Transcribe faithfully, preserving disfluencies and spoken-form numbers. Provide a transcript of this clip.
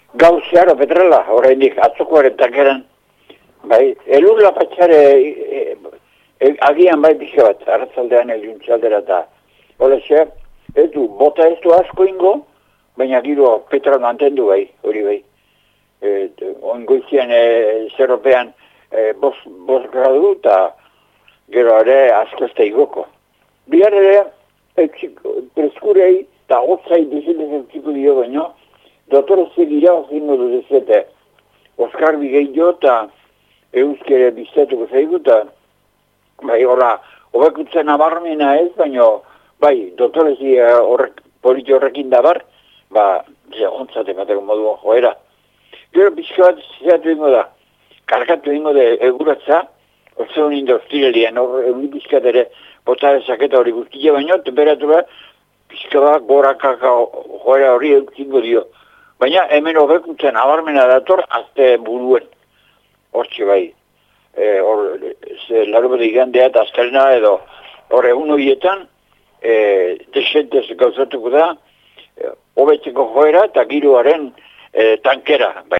Gaur zeharo petrala, horreindik atzokoaren tankeran. Bai, elur lapatxare e, e, agian bai pixka bat, arratzaldean egiuntzaldera eta hola xe, ez du, bota ez du asko ingo, baina giro petrol mantendu bai, hori bai. E, Oingoizian e, zerropean e, bos, bos gradu eta gero ere asko ez da igoko. Bihar ere, preskurei eta gotzai dizilez entziko dio baino, dotore zegira zingo dut ezete, Oskar Bigeio eta euskere biztatuko zaigu eta bai, hola, hobekutzen abarmena ez, baino, bai, dotore zi horrek, politi horrekin dabar, ba, ontzate bateko moduan joera. Gero pixka bat zizatu ingo da, karkatu ingo da eguratza, ozeun industrialian, hor egun pixkat ere bota ezaketa hori guztia, baino, temperatura pixka bat gorakaka joera hori eukingo dio. Baina hemen hobekutzen abarmena dator azte buruen. Hortxe bai. E, hor, laro bat igandea eta azkarena edo hor egun horietan e, desentez gauzatuko da, hobetzeko joera eta giroaren e, tankera. Bai.